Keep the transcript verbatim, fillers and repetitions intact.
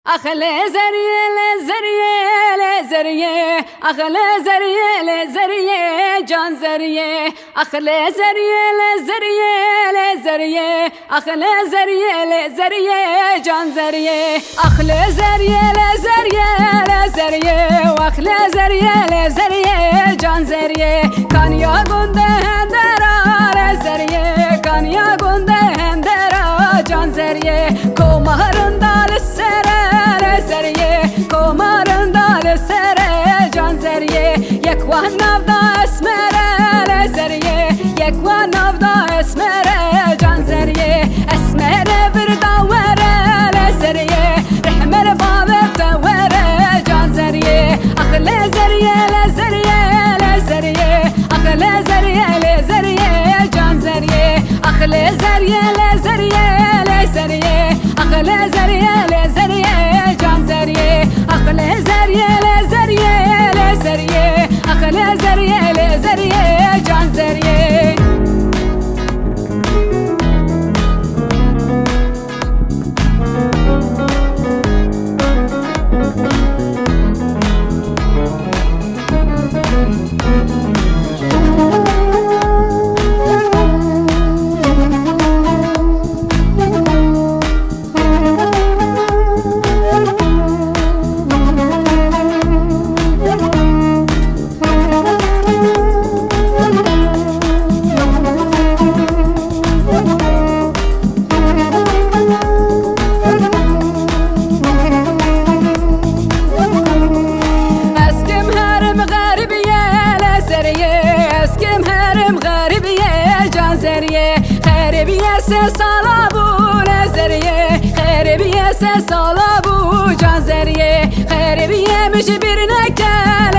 أخل زرية لزرية لزرية أخل زرية لزرية جان زرية أخل زرية لزرية لزرية أخل زرية لزرية جان زرية أخل زرية لزرية لزرية وأخل زرية لزرية جان زرية كان يا گنده هندرا لزرية كان يا گنده هندرا جان زرية کومارن دال سر زریه کومارن دال سر جان زریه یک و نودا اسمره زریه یک و نودا اسمره جان زریه اسمره برداوره زریه رحمر فاوت وره جان زریه اخل زریه لزریه لزریه اخل زریه لزریه جان زریه اخل زریه لزریه لزریه اخل زریه لزریه جان زریه اخل زریه لزریه لزریه اخل زریه لزریه جان زریه سه سالا بو نظریه خربیه سه سالا بو جان زریه خربیه میشه بیر نکل